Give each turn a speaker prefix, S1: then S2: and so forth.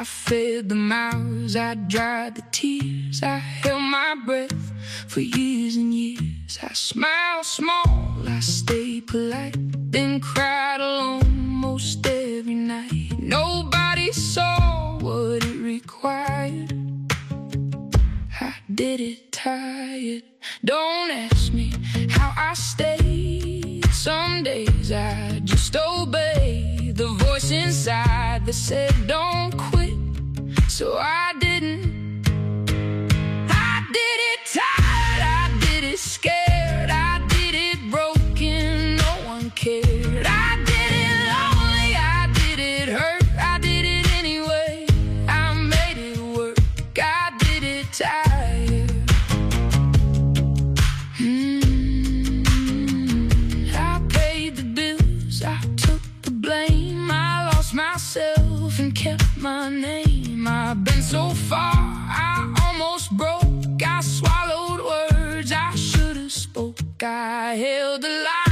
S1: fed the mouths, I dried the tears, I held my breath for years and years. I smiled small, I stayed polite, then cried alone most every night. Nobody saw what it required. I did it tired. Don't ask me how I stayed. Some days I just obey the voice inside that said don't quit. So I didn't. I did it tired, I did it scared, I did it broken, no one cared. I did it lonely, I did it hurt, I did it anyway, I made it work. I did it tired. I paid the bills, I took the blame, I lost myself and kept my name. I've been so far, I almost broke. I swallowed words I should have spoke. I held the light